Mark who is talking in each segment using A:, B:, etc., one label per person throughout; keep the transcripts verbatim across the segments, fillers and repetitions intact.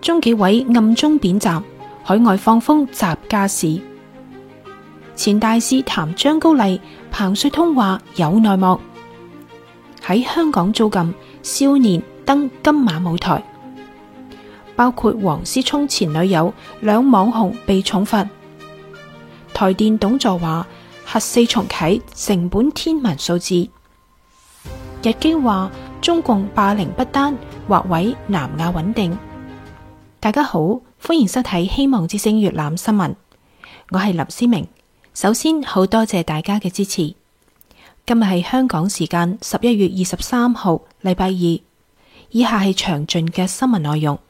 A: 中紀委暗中貶習，海外放風習家事。前大使談張高麗，彭帥通話有內幕。喺香港租禁，少年登金馬舞台，包括黃思聰前女友兩網紅被重罰。台電董座話核四重啟成本天文數字。日經話中共霸凌不丹，或毀南亞穩定。大家好，歡迎收睇希望之聲粵覽新聞，我係林思明。首先好多謝大家嘅支持。今日係香港時間十一月二十三號，禮拜二。以下係詳盡嘅新聞內容。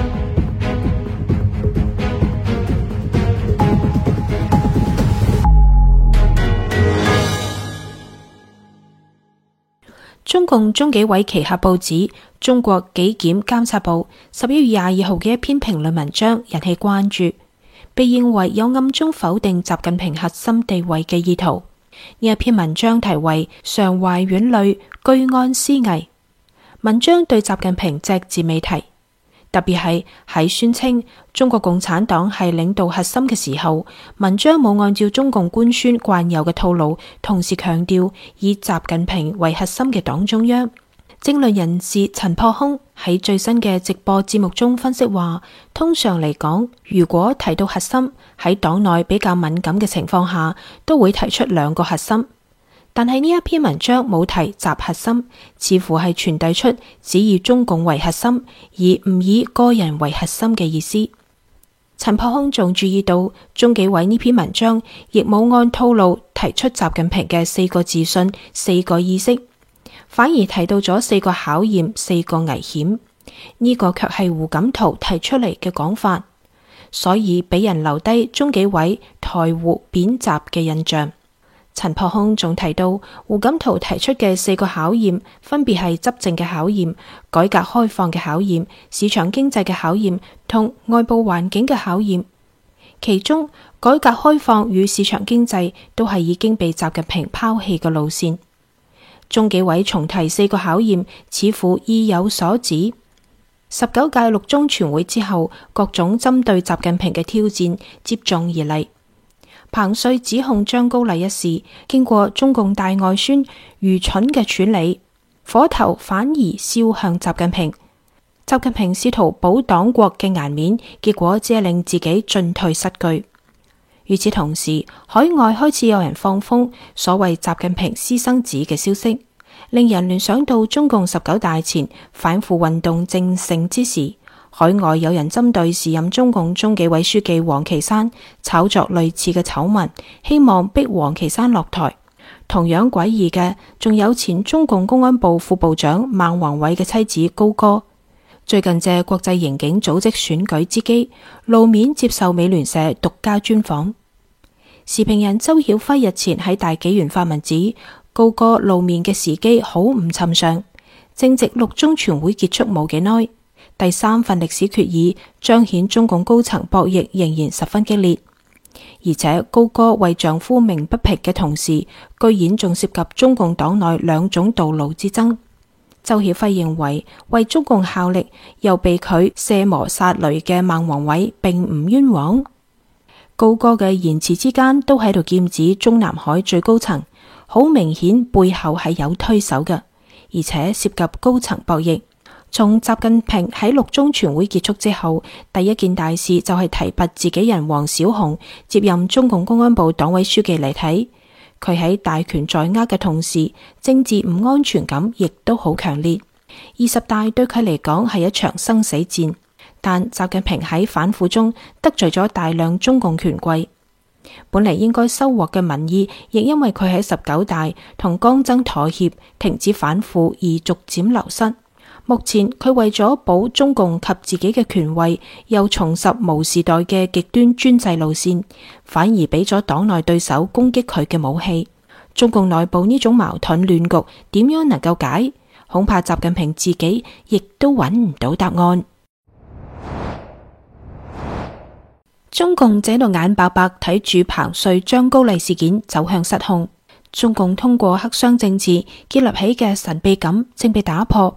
A: 中共中紀委旗下報紙《中國紀檢監察報》十一月廿二號嘅一篇評論文章引起關注，被認為有暗中否定習近平核心地位嘅意圖。呢一篇文章題為《常懷院裏居安思危》，文章對習近平隻字未提，特別係喺宣稱中國共產黨係領導核心嘅時候，文章冇按照中共官宣慣有嘅套路，同時強調以習近平為核心嘅黨中央。政論人士陳破空喺最新嘅直播節目中分析話，通常嚟講，如果提到核心，喺黨內比較敏感嘅情況下，都會提出兩個核心。但係呢一篇文章冇提習核心，似乎係傳遞出只以中共為核心，而唔以個人為核心嘅意思。陳破空仲注意到，中紀委呢篇文章亦冇按套路提出習近平嘅四個自信、四個意識，反而提到咗四個考驗、四個危險。呢、這個卻係胡錦濤提出嚟嘅講法，所以俾人留低中紀委台胡貶習嘅印象。陳破空仲提到，胡錦濤提出嘅四個考驗，分別係執政嘅考驗、改革開放嘅考驗、市場經濟嘅考驗同外部環境嘅考驗。其中，改革開放與市場經濟都係已經被習近平拋棄嘅路線。中紀委重提四個考驗，似乎意有所指。十九屆六中全會之後，各種針對習近平嘅挑戰接踵而嚟。彭帥指控張高麗一事，經過中共大外宣愚蠢嘅處理，火頭反而燒向習近平。習近平試圖保黨國嘅顏面，結果只係令自己進退失據。與此同時，海外開始有人放風所謂習近平私生子嘅消息，令人聯想到中共十九大前反腐運動正盛之時，海外有人針對時任中共中紀委書記王岐山炒作類似嘅醜聞，希望逼王岐山落台。同樣詭異嘅，仲有前中共公安部副部長孟宏偉嘅妻子高歌，最近借國際刑警組織選舉之機，露面接受美聯社獨家專訪。時評人周曉輝日前喺大紀元發文指，高歌露面嘅時機好唔尋常，正值六中全會結束冇幾耐。第三份歷史決議彰顯中共高層博弈仍然十分激烈，而且高歌為丈夫鳴不平嘅同時，居然仲涉及中共黨內兩種道路之爭。周曉輝認為，為中共效力又被佢卸磨殺驢嘅孟宏偉並唔冤枉。高歌嘅言辭之間都喺度劍指中南海最高層，好明顯背後係有推手嘅，而且涉及高層博弈。從習近平喺六中全會結束之後，第一件大事就係提拔自己人王小洪接任中共公安部黨委書記嚟睇。佢喺大權在握嘅同時，政治唔安全感亦都好強烈。二十大對佢嚟講係一場生死戰，但習近平喺反腐中得罪咗大量中共權貴，本嚟應該收穫嘅民意，亦因為佢喺十九大同江增妥協，停止反腐而逐漸流失。目前佢為咗保中共及自己嘅權位，又重拾毛時代嘅極端專制路線，反而俾咗黨內對手攻擊佢嘅武器。中共內部呢種矛盾亂局點樣能夠解？恐怕習近平自己亦都揾唔到答案。中共這度眼白白睇住彭帥張高麗事件走向失控，中共通過黑箱政治建立起嘅神秘感正被打破。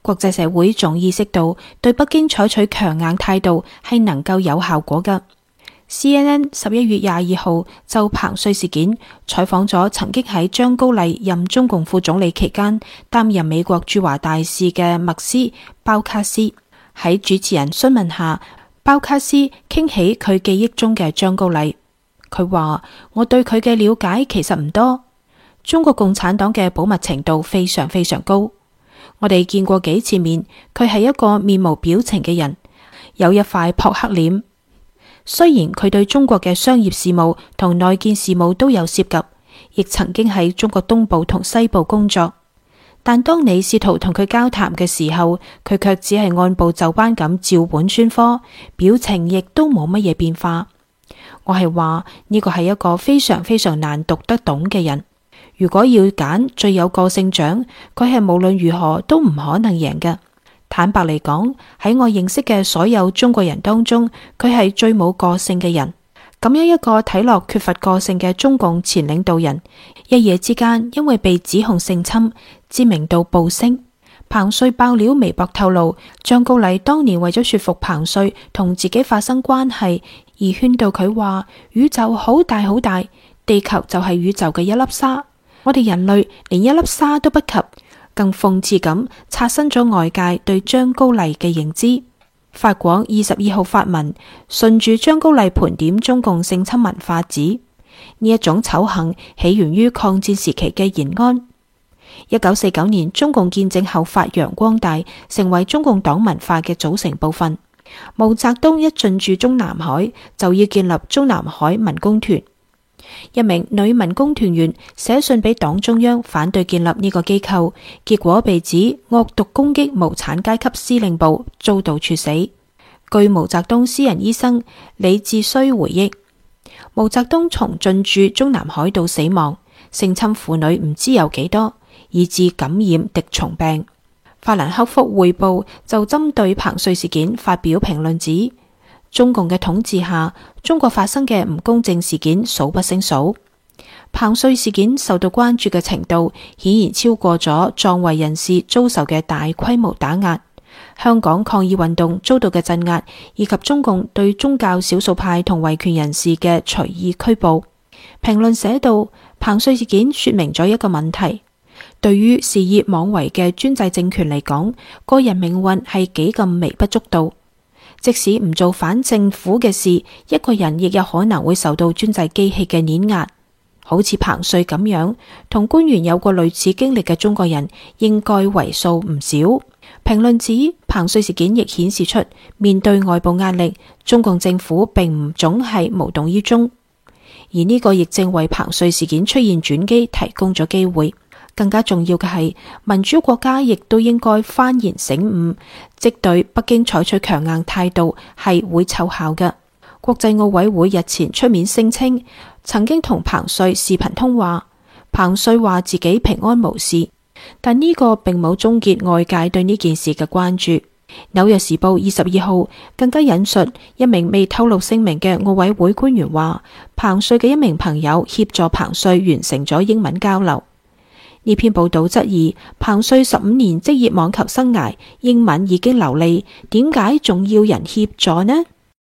A: 國際社會仲意識到對北京採取強硬態度係能夠有效果㗎。C N N 十一月廿二號就彭帥事件採訪咗曾經喺張高麗任中共副總理期間擔任美國駐華大使嘅麥斯鮑卡斯。喺主持人詢問下，鮑卡斯傾起佢記憶中嘅張高麗，佢話：我對佢嘅了解其實唔多，中國共產黨嘅保密程度非常非常高。我哋見過幾次面，佢係一個面無表情嘅人，有一塊撲克臉。雖然佢對中國嘅商業事務同內建事務都有涉及，亦曾經喺中國東部同西部工作，但當你試圖同佢交談嘅時候，佢卻只係按部就班咁照本宣科，表情亦都冇乜嘢變化。我係話呢個係一個非常非常難讀得懂嘅人。如果要揀最有個性獎，佢係無論如何都唔可能贏嘅。坦白嚟講，喺我認識嘅所有中國人當中，佢係最冇個性嘅人。咁樣一個睇落缺乏個性嘅中共前領導人，一夜之間因為被指控性侵，知名度暴升。彭帥爆料微博透露，張高麗當年為咗說服彭帥同自己發生關係，而勸導佢話：宇宙好大好大，地球就係宇宙嘅一粒沙，我哋人類連一粒沙都不及。更諷刺咁刷新咗外界對張高麗嘅認知。法廣二十二號發文，順住張高麗盤點中共性侵文化，指呢一種醜行起源於抗戰時期嘅延安。一九四九年中共建政後發揚光大，成為中共黨文化嘅組成部分。毛澤東一進駐中南海，就要建立中南海民工團。一名女民工團員寫信俾黨中央，反對建立呢個機構，結果被指惡毒攻擊無產階級司令部，遭到處死。據毛澤東私人醫生李志綏回憶，毛澤東從進駐中南海到死亡，性侵婦女唔知有幾多，以致感染滴蟲病。法蘭克福匯報就針對彭帥事件發表評論指，中共嘅統治下，中國發生嘅唔公正事件數不勝數。彭帥事件受到關注嘅程度，顯然超過咗壯維人士遭受嘅大規模打壓、香港抗議運動遭到嘅鎮壓，以及中共對宗教少數派同維權人士嘅隨意拘捕。評論寫道，彭帥事件說明咗一個問題：對於肆意妄為嘅專制政權嚟講，個人命運係幾咁微不足道。即使唔做反政府嘅事，一個人亦有可能會受到專制機器嘅碾壓。好似彭帥咁樣，同官員有過類似經歷嘅中國人，應該為數唔少。評論指，彭帥事件亦顯示出，面對外部壓力，中共政府並唔總係無動於衷。而呢個亦正為彭帥事件出現轉機提供咗機會。更加重要嘅係，民主國家亦都應該幡然醒悟，即對北京採取強硬態度係會奏效嘅。國際奧委會日前出面聲稱，曾經同彭帥視頻通話，彭帥話自己平安無事，但呢個並冇終結外界對呢件事嘅關注。紐約時報二十二號更加引述一名未透露姓名嘅奧委會官員話，彭帥嘅一名朋友協助彭帥完成咗英文交流。呢篇報道質疑彭帥十五年職業網球生涯英文已經流利，點解仲要人協助呢？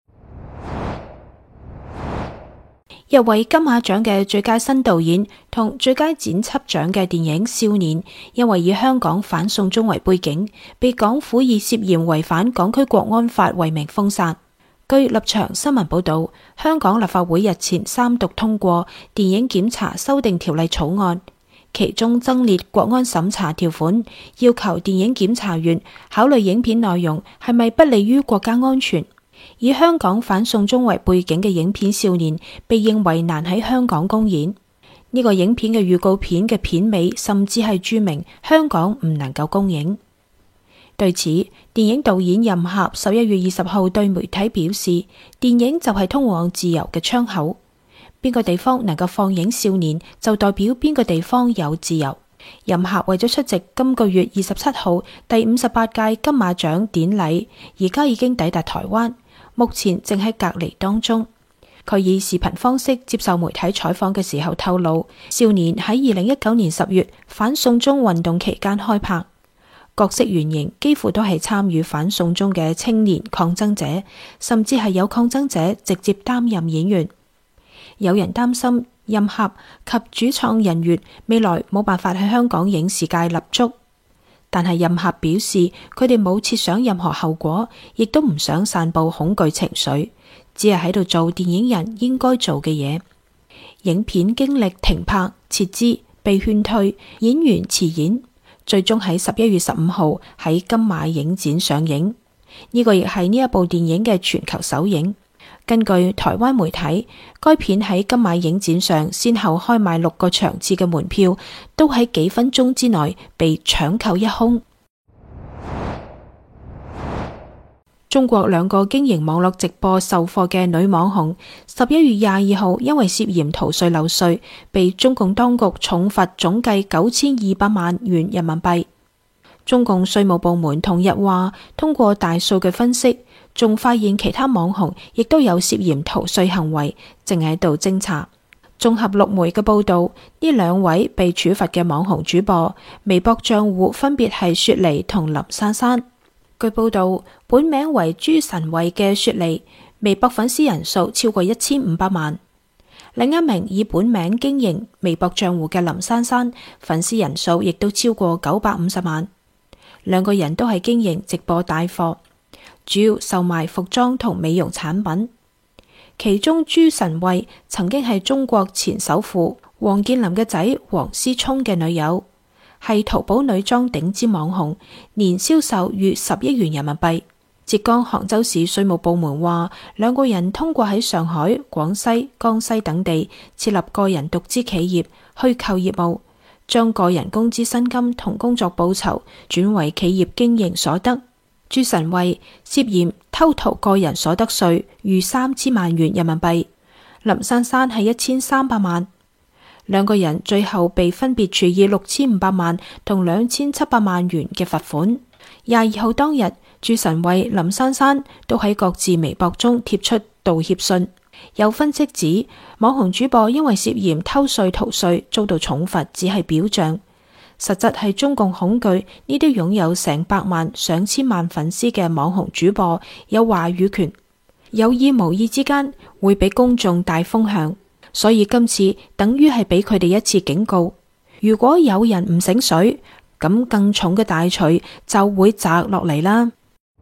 A: 入圍金馬獎嘅最佳新導演同最佳剪輯獎嘅電影《少年》，因為以香港反送中為背景，被港府以涉嫌違反港區國安法為名封殺。據立場新聞報道，香港立法會日前三讀通過電影檢查修訂條例草案。其中增列國安審查條款，要求電影檢查員考慮影片內容係咪不利於國家安全。以香港反送中為背景嘅影片《少年》被認為難喺香港公演。呢、這個影片嘅預告片嘅片尾甚至係註明香港唔能夠公映。對此，電影導演任俠十一月二十號對媒體表示，電影就係通往自由嘅窗口。邊個地方能夠放映少年，就代表邊個地方有自由。任俠為咗出席今個月二十七號第五十八屆金馬獎典禮，而家已經抵達台灣，目前正喺隔離當中。佢以視頻方式接受媒體採訪嘅時候透露，少年喺二零一九年十月反送中運動期間開拍。 角色原型幾乎都係參與反送中嘅青年抗爭者，甚至係有抗爭者直接擔任演員。有人擔心任俠及主創人員未來冇辦法喺香港影視界立足，但係任俠表示佢哋冇設想任何後果，亦都唔想散布恐懼情緒，只係喺度做電影人應該做嘅嘢。影片經歷停拍、撤資、被勸退、演員辭演，最終喺十一月十五號喺金馬影展上映。呢個亦係呢一部電影嘅全球首映。根據台灣媒體，該片喺金馬影展上先後開賣六個場次嘅門票，都喺幾分鐘之內被搶購一空。中國兩個經營網絡直播售貨嘅女網紅，十一月廿二號因為涉嫌逃稅漏稅，被中共當局重罰總計九千二百萬元人民幣。中共稅務部門同日話，通過大數據分析，仲發現其他網紅亦都有涉嫌逃稅行為，正喺度偵查。綜合陸媒嘅報道，呢兩位被處罰嘅網紅主播，微博賬戶分別係雪梨同林珊珊。據報道，本名為朱晨慧嘅雪梨微博粉絲人數超過一千五百萬，另一名以本名經營微博賬戶嘅林珊珊粉絲人數亦都超過九百五十萬。兩個人都係經營直播帶貨，主要售賣服裝同美容產品。其中朱晨慧曾經係中國前首富王健林嘅仔王思聰嘅女友，係淘寶女裝頂尖網紅，年銷售逾十億元人民幣。浙江杭州市稅務部門話，兩個人通過喺上海、廣西、江西等地設立個人獨資企業虛構業務，將個人工資薪金同工作報酬轉為企業經營所得。朱晨慧涉嫌偷逃個人所得稅逾三千萬元人民幣，林珊珊係一千三百萬。兩個人最後被分別處以六千五百萬同兩千七百萬元嘅罰款。廿二號當日，朱晨慧、林珊珊都喺各自微博中貼出道歉信。有分析指，網紅主播因為涉嫌偷稅逃稅遭到重罰，只係表象，實質係中共恐懼呢啲擁有成百萬、上千萬粉絲嘅網紅主播有話語權，有意無意之間會俾公眾帶風向。所以今次等於係俾佢哋一次警告，如果有人唔醒水，咁更重嘅大錘就會砸落嚟啦。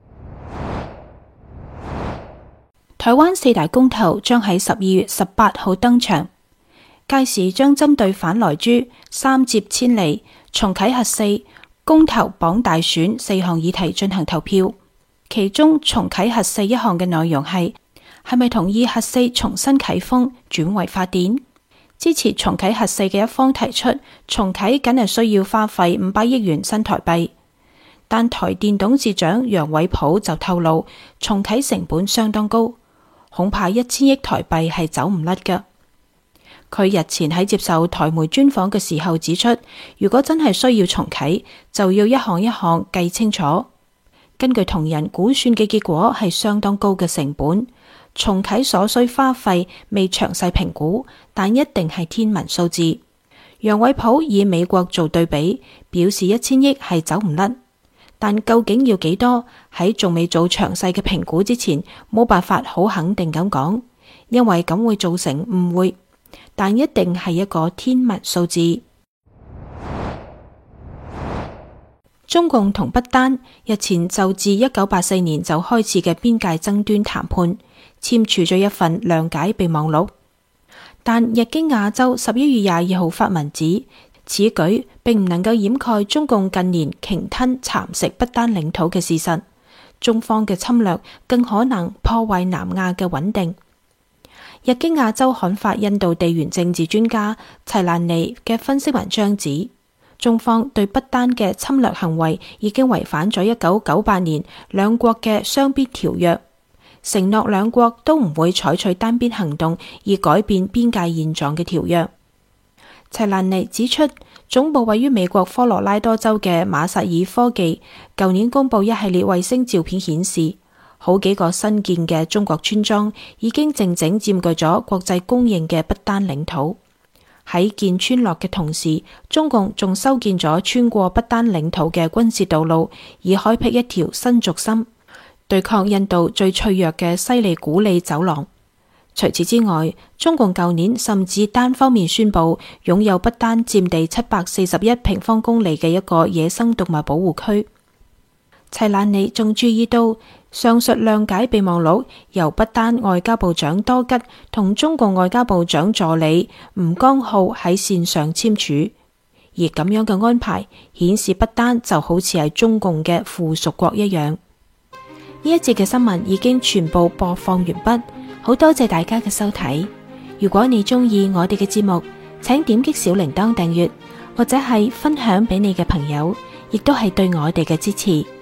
A: 台灣四大公投將喺十二月十八號登場，屆時將針對反萊豬、三接遷離、重啟核四、公投綁大選四項議題進行投票。其中重啟核四一項嘅內容係，係咪同意核四重新啟封轉為發電？支持重啟核四嘅一方提出，重啟僅係需要花費五百億元新台幣，但台電董事長楊偉普就透露，重啟成本相當高，恐怕一千億台幣係走唔甩㗎。佢日前喺接受台媒專訪嘅時候指出，如果真係需要重啟，就要一項一項計清楚。根據同仁估算嘅結果係相當高嘅成本。重啟所需花費未詳細評估，但一定係天文數字。楊偉普以美國做對比，表示一千億係走唔甩，但究竟要幾多，喺仲未做詳細嘅評估之前，冇辦法好肯定咁講，因為咁會造成誤會，但一定係一個天文數字。中共同不丹日前就自一九八四年就開始嘅邊界爭端談判簽署咗一份諒解備忘錄，但日經亞洲十一月廿二號發文指，此舉並唔能夠掩蓋中共近年鯨吞蠶食不丹領土嘅事實，中方嘅侵略更可能破壞南亞嘅穩定。日經亞洲刊發印度地緣政治專家齊蘭尼嘅分析文章指，中方對不丹嘅侵略行為已經違反咗一九九八年兩國嘅雙邊條約，承諾兩國都唔會採取單邊行動以改變邊界現狀嘅條約。齊蘭尼指出，總部位於美國科羅拉多州嘅馬薩爾科技舊年公布一系列衛星照片，顯示好幾個新建嘅中國村莊已經靜靜佔據咗國際公認嘅不丹領土。 喺建村落嘅同時，中共仲修建咗穿過不丹領土嘅軍事道路，以開闢一條新軸心，對抗印度最脆弱嘅西里古里走廊。除此之外，中共舊年甚至單方面宣布擁有不丹佔地七百四十一平方公里嘅一個野生動物保護區。齊蘭尼仲注意到，上述諒解備忘錄由不丹外交部長多吉同中共外交部長助理吳江浩喺線上簽署，而咁樣嘅安排顯示不丹就好似係中共嘅附屬國一樣。呢一節嘅新聞已經全部播放完畢，好多謝大家嘅收睇。如果你中意我哋嘅節目，請點擊小鈴鐺訂閱，或者係分享俾你嘅朋友，亦都係對我哋嘅支持。